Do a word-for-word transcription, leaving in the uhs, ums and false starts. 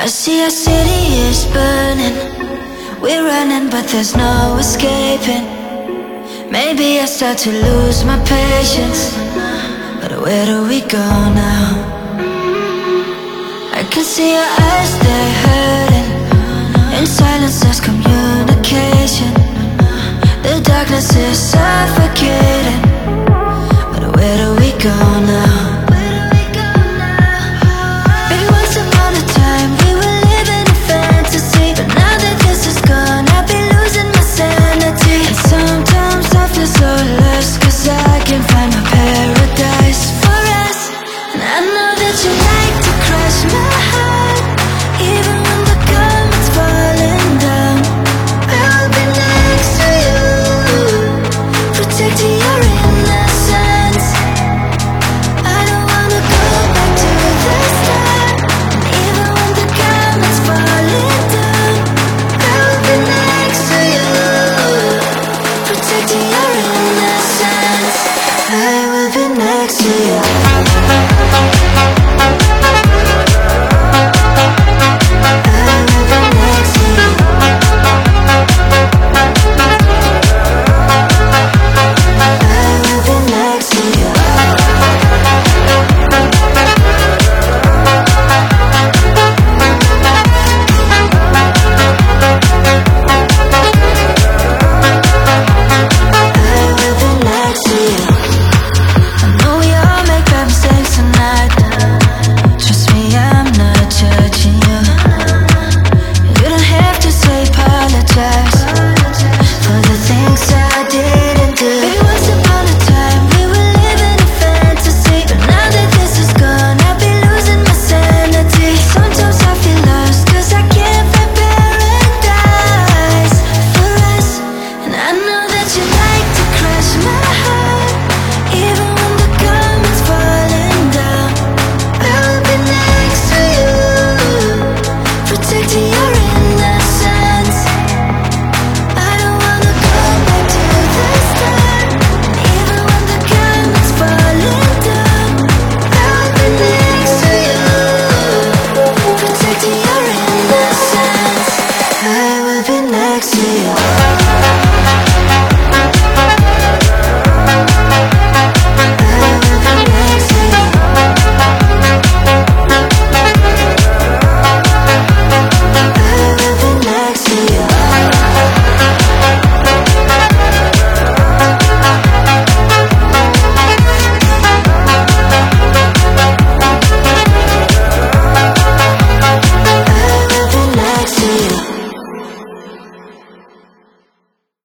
see our city is burning. We're running but there's no escaping. Maybe I start to lose my patience, but where do we go now? I can see your eyes, they're hurting. In silence there's communication. The darkness is suffocating, but where do we go now?